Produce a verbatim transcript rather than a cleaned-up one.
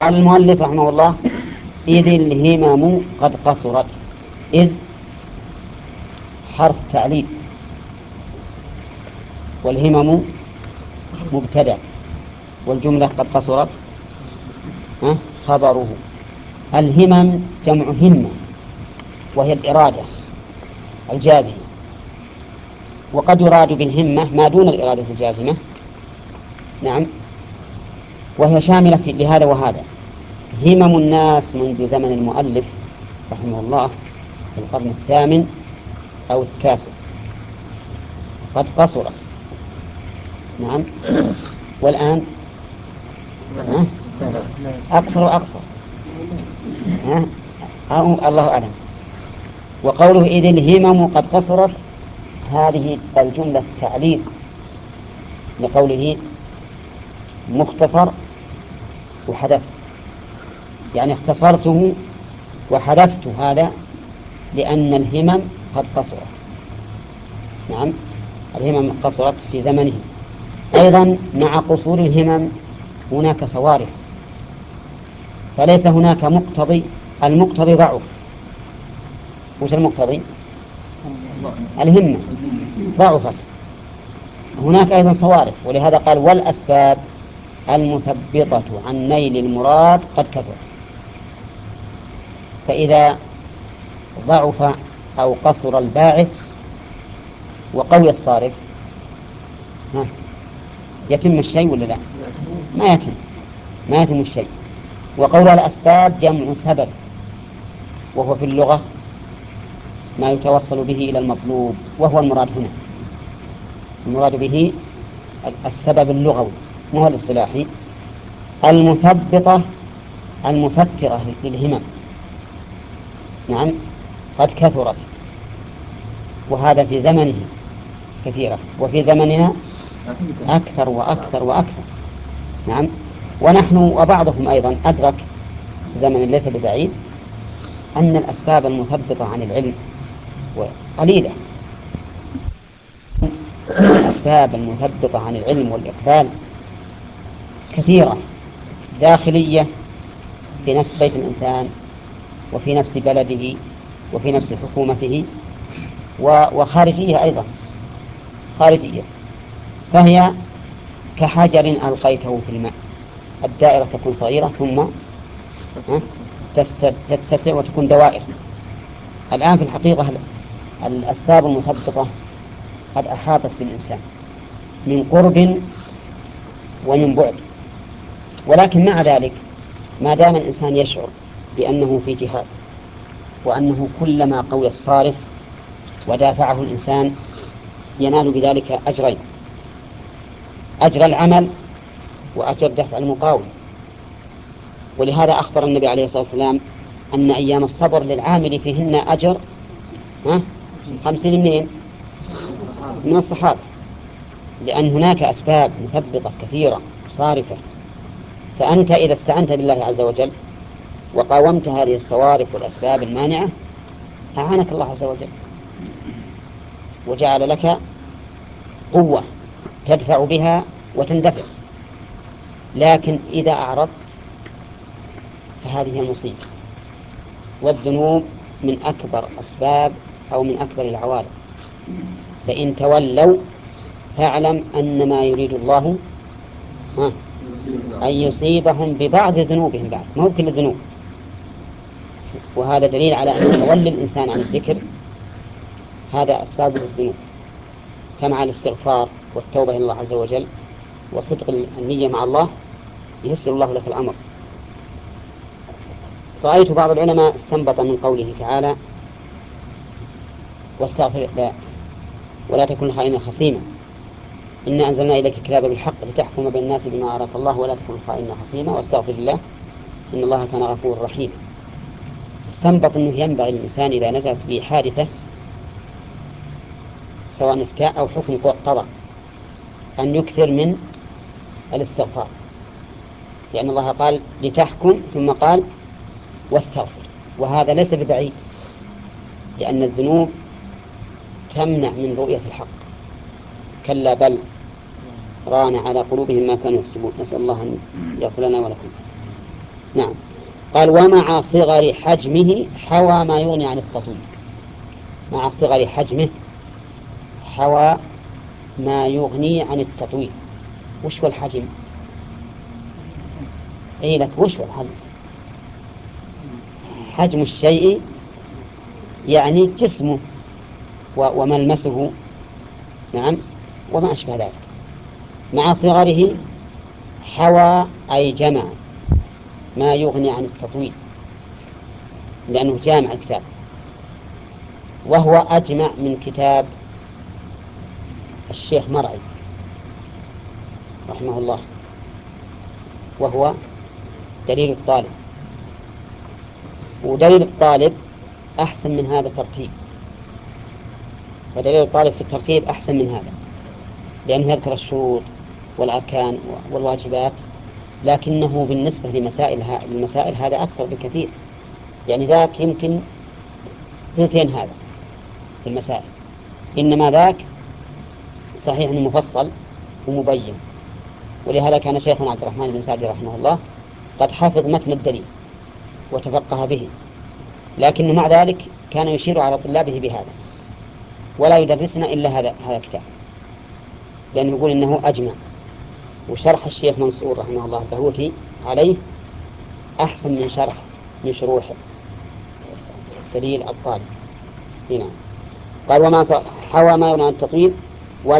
قال المؤلف رحمه الله: إذ الهمم قد قصرت. إذ حرف تعليل، والهمم مبتدأ، والجملة قد قصرت خبره. الهمم جمع همة، وهي الإرادة الجازمة، وقد يراد بالهمة ما دون الإرادة الجازمة، نعم، وهي شاملة لهذا وهذا. همم الناس منذ زمن المؤلف رحمه الله في القرن الثامن أو التاسع قد قصرت، نعم، والآن أقصر وأقصر، الله أعلم. وقوله إذ الهمم قد قصرت، هذه الجملة تعليل لقوله مختصر وحذفت، يعني اختصرته وحذفت هذا لأن الهمم قد قصرت، نعم، الهمم قصرت في زمنه. أيضا مع قصور الهمم هناك صوارف، فليس هناك مقتضي، المقتضي ضعف. وش المقتضي؟ الهمة ضعفت. هناك أيضا صوارف، ولهذا قال: والأسباب المثبطة عن نيل المراد قد كثر. فإذا ضعف أو قصر الباعث وقوي الصارف، يتم الشيء ولا لا؟ ما يتم، ما يتم الشيء. وقول الأسباب جمع سبب، وهو في اللغة ما يتوصل به إلى المطلوب، وهو المراد هنا. المراد به السبب اللغوي مو الاصطلاحي. المثبطة المفترة للهمم، نعم، قد كثرت، وهذا في زمنه كثيرة، وفي زمننا أكثر وأكثر وأكثر، نعم. ونحن وبعضهم أيضا أدرك زمن ليس ببعيد أن الأسباب المثبطة عن العلم قليلة. الأسباب المثبطة عن العلم والإقبال كثيرة، داخلية في نفس بيت الإنسان، وفي نفس بلده، وفي نفس حكومته، وخارجية أيضا، خارجية. فهي كحجر ألقيته في الماء، الدائرة تكون صغيرة ثم تتسع وتكون دوائر. الآن في الحقيقة الأسباب المثبطة قد أحاطت بالإنسان من قرب ومن بعد، ولكن مع ذلك ما دام الإنسان يشعر بأنه في جهاد، وأنه كلما قوي الصارف ودافعه الإنسان ينال بذلك أجرين: أجر العمل وأجر دفع المقاوم. ولهذا أخبر النبي عليه الصلاة والسلام أن أيام الصبر للعامل فيهن أجر خمسين منين؟ من الصحابة، لأن هناك أسباب مثبطة كثيرة صارفة. فأنت إذا استعنت بالله عز وجل وقاومت هذه الصوارف والأسباب المانعة، أعانك الله عز وجل وجعل لك قوة تدفع بها وتندفع. لكن إذا أعرضت فهذه المصيبة. والذنوب من أكبر أسباب أو من أكبر العوارض. فإن تولوا فاعلم أن ما يريد الله أن يصيبهم ببعض ذنوبهم بعد، ما هو كل الذنوب. وهذا دليل على أن تولي الإنسان عن الذكر هذا أسبابه الذنوب، فمع الاستغفار والتوبة إلى الله عز وجل وصدق النية مع الله ييسر الله لك الأمر. رأيت بعض العلماء استنبط من قوله تعالى: واستغفر لا ولا تكن خائنا خصيما، إنا أنزلنا إليك الكتاب بالحق لتحكم بين الناس بما أراك الله ولا تكن خائنا خصيما واستغفر الله إن الله كان غفورا رحيما. استنبط أنه ينبغي للإنسان إذا نزلت به حادثة سواء إفتاء أو حكم قضاء أن يكثر من الاستغفار، لأن الله قال لتحكم ثم قال واستغفر، وهذا ليس ببعيد، لأن الذنوب تمنع من رؤية الحق. كلا بل ران على قلوبهم ما كانوا يكسبون، نسأل الله أن يغفر لنا ولكم. نعم. قال ومع صغر حجمه حوى ما يغني عن التطويل. مع صغر حجمه حوى ما يغني عن التطويل. وش هو الحجم؟ اي لك وش هو الحجم؟ حجم الشيء يعني جسمه وملمسه، نعم، وما أشبه ذلك. مع صغره حوى أي جمع ما يغني عن التطويل، لأنه جامع الكتاب، وهو أجمع من كتاب الشيخ مرعي رحمه الله، وهو دليل الطالب. ودليل الطالب أحسن من هذا الترتيب، ودليل الطالب في الترتيب أحسن من هذا، لأنه يذكر الشروط والأركان والواجبات، لكنه بالنسبة لمسائل المسائل هذا أكثر بكثير. يعني ذاك يمكن ثلثين هذا في المسائل، إنما ذاك صحيح أنه مفصل ومبين. ولهذا كان شيخنا عبد الرحمن بن سعدي رحمه الله قد حفظ متن الدليل وتفقه به، لكنه مع ذلك كان يشير على طلابه بهذا، ولا يدرسنا إلا هذا هذا الكتاب، لأنه يقول إنه أجمع. وشرح الشيخ منصور رحمه الله البهوتي عليه أحسن من شرح من شروح دليل الطالب. هنا قال وما حوى ما يغني عن التطويل